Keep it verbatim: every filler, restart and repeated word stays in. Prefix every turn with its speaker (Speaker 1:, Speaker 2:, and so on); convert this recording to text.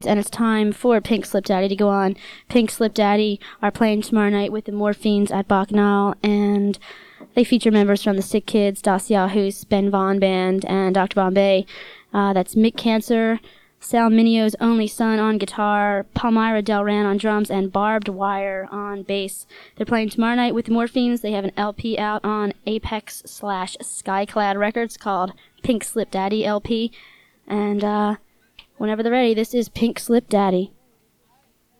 Speaker 1: And it's time for Pink Slip Daddy to go on. Pink Slip Daddy are playing tomorrow night with the Morphines at Bacchanal, and they feature members from the Sick Kids, Das Yahoos, Ben Vaughn Band, and Doctor Bombay. Uh, that's Mick Cancer, Sal Minio's only son on guitar, Palmyra Delran on drums, and Barbed Wire on bass. They're playing tomorrow night with the Morphines. They have an L P out on Apex slash Skyclad Records called Pink Slip Daddy L P. And uh, whenever they're ready, this is Pink Slip Daddy.